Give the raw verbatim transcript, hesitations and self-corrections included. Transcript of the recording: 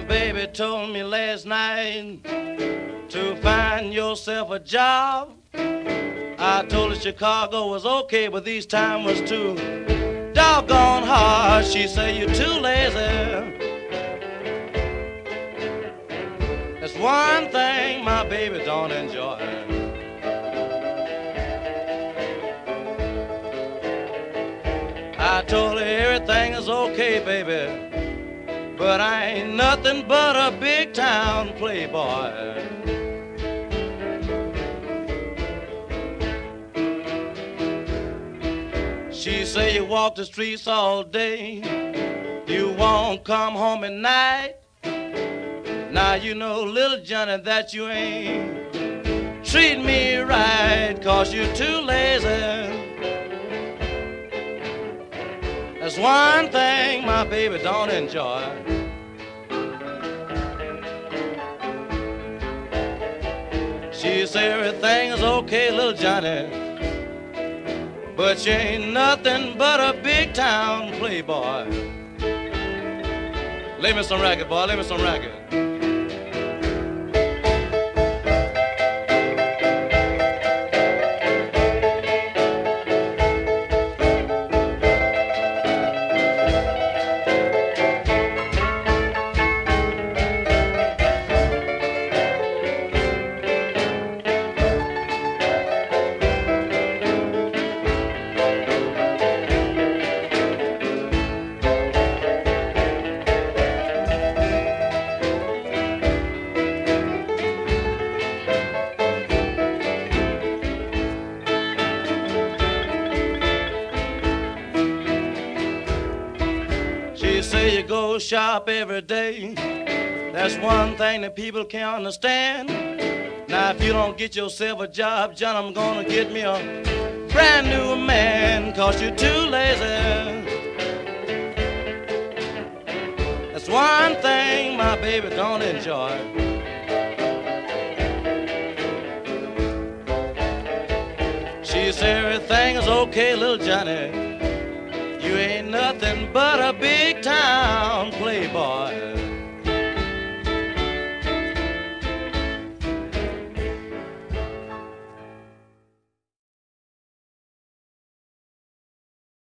baby told me last night to find yourself a job. I told her Chicago was okay, but these times was too doggone hard. She said, you're too lazy. That's one thing my baby don't enjoy. I told her everything is okay, baby, but I ain't nothing but a big town playboy. She say you walk the streets all day, you won't come home at night. Now you know, little Johnny, that you ain't treat me right, 'cause you're too lazy. That's one thing my baby don't enjoy. She say everything is okay, little Johnny, but you ain't nothing but a big town playboy. Lay me some racket, boy, lay me some racket. Say you go shop every day. That's one thing that people can't understand. Now if you don't get yourself a job, John, I'm gonna get me a brand new man, 'cause you're too lazy. That's one thing my baby don't enjoy. She said everything is okay, little Johnny, you ain't nothing but a big town playboy.